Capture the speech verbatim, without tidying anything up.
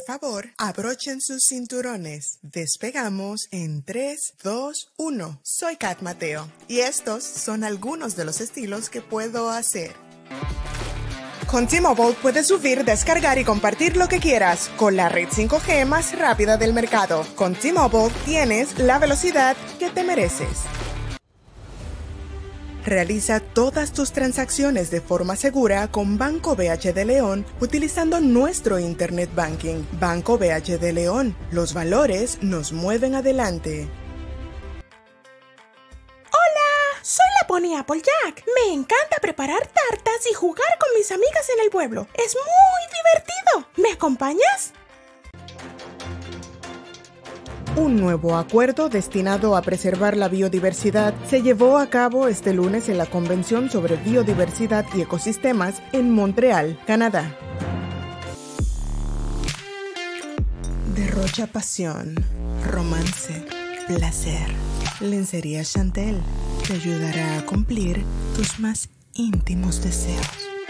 favor, abrochen sus cinturones. Despegamos en tres, dos, uno. Soy Kat Mateo y estos son algunos de los estilos que puedo hacer. Con T-Mobile puedes subir, descargar y compartir lo que quieras con la red cinco G más rápida del mercado. Con T-Mobile tienes la velocidad que te mereces. Realiza todas tus transacciones de forma segura con Banco B H de León utilizando nuestro Internet Banking. Banco B H de León. Los valores nos mueven adelante. Hola, soy la Pony Applejack. Me encanta preparar tartas y jugar con mis amigas en el pueblo. Es muy divertido. ¿Me acompañas? Un nuevo acuerdo destinado a preservar la biodiversidad se llevó a cabo este lunes en la Convención sobre Biodiversidad y Ecosistemas en Montreal, Canadá. Derrocha pasión, romance, placer. Lencería Chantel te ayudará a cumplir tus más íntimos deseos.